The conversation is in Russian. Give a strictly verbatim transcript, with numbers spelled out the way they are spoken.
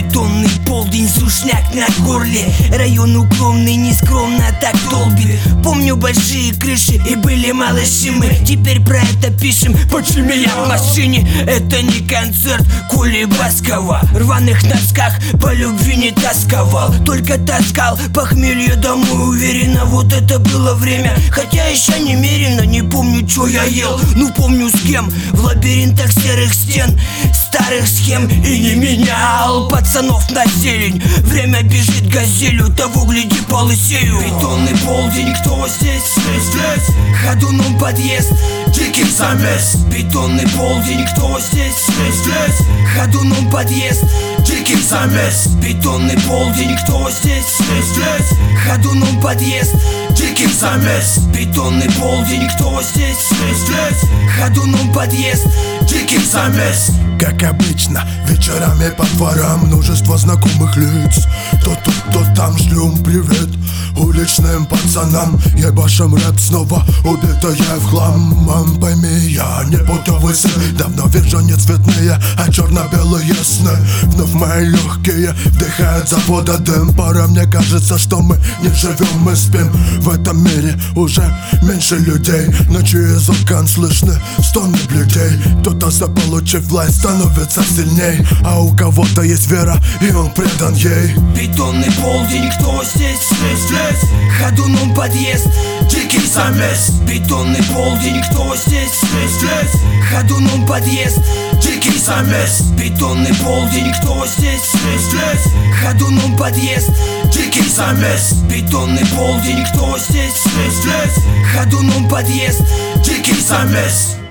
Бетонный полдень, сушняк на горле. Район уклонный, нескромно так долбит. Помню большие крыши и были малыши мы. Теперь про это пишем, почти меня в машине. Это не концерт Коли Баскова. В рваных носках по любви не тосковал, только таскал похмелье домой уверенно. Вот это было время, хотя еще немерено. Не помню, что я ел, ну помню с кем. В лабиринтах серых стен, старых схем и не менял пацанов на зелень. Время бежит газелью, того гляди полысею. Бетонный полдень, кто здесь? Здесь ходуном подъезд, дикий замес. Бетонный полдень, кто здесь? Здесь ходуном подъезд, дикий замес. Бетонный полдень, кто здесь? Здесь ходуном подъезд, дикий замес. Бетонный полдень, кто здесь? Здесь ходуном подъезд, дикий замес. Как обычно, вечерами по дворам множество знакомых лиц. То тут, то там шлем привет уличным пацанам. Ебашим рэп снова, убитая в хлам. Мам, пойми, я не путевый сын. Давно вижу не цветные, а черно-белые сны. Вновь мои легкие вдыхают завода дым. Пора, мне кажется, что мы не живем, мы спим. В этом мире уже меньше людей, но через окон слышны стоны людей. Кто-то, заполучив власть, становится сильней, а у кого-то есть вера, и он предан ей. Бетонный полдень, кто здесь? Здесь ходуном подъезд, дикий замес. Бетонный полдень, кто здесь? Здесь ходуном подъезд, дикий замес. Бетонный полдень, кто здесь? Здесь ходуном подъезд, дикий замес. Бетонный полдень, кто здесь? Здесь ходуном подъезд, дикий замес.